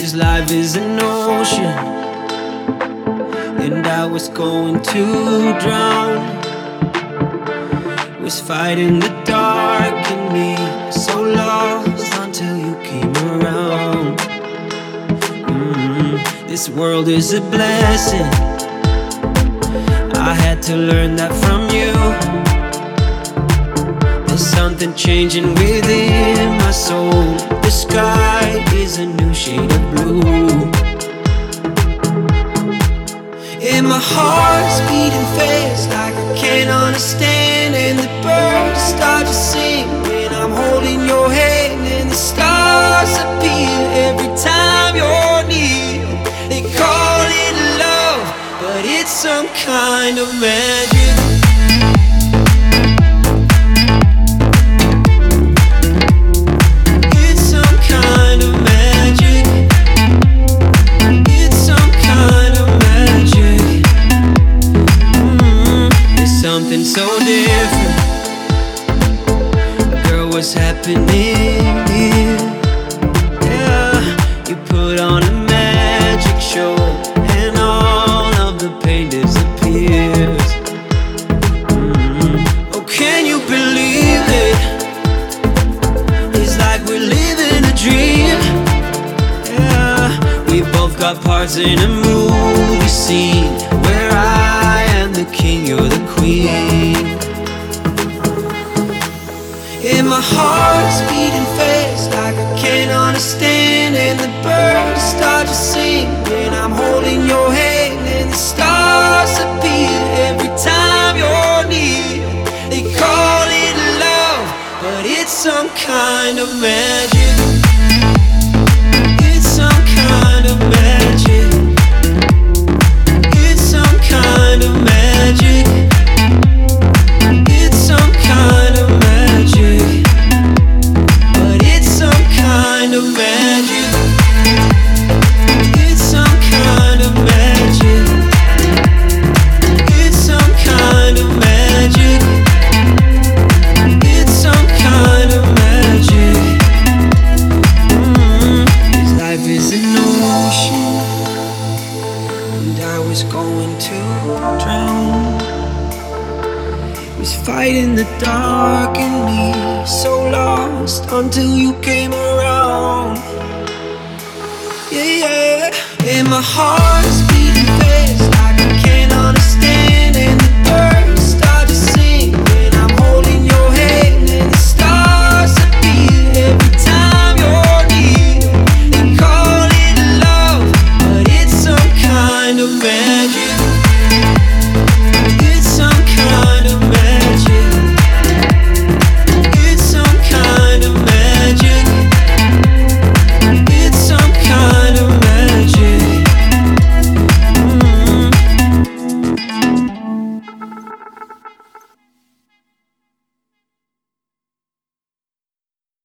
This life is an ocean, and I was going to drown. Was fighting the dark in me, so lost until you came around. This world is a blessing, I had to learn that from you. There's something changing within my soul. The sky is a new shade of blue, and my heart's beating fast like I can't understand. And the birds start to sing when I'm holding your hand, and the stars appear every time you're near. They call it love, but it's some kind of magic. It's some kind of magic. It's some kind of magic. There's something so different. Girl, what's happening here? Yeah, you put on a magic show, and all of the pain disappears. Oh, can you believe it? It's like we're living a dream. Yeah, we both got parts in a movie scene where I am the king, you're the queen. And my heart's beating fast like I can't understand. And the birds start to sing when I'm holding your hand, and the stars appear every time you're near. They call it love, but it's some kind of magic. It's some kind of magic. It's some kind of magic. It's some kind of magic. But it's some kind of magic. It's some kind of magic. It's some kind of magic. It's some kind of magic. This life is an ocean, and I was going to drown. Was fighting the dark in me, so lost until you came around. Yeah, yeah. And my heart's beating fast.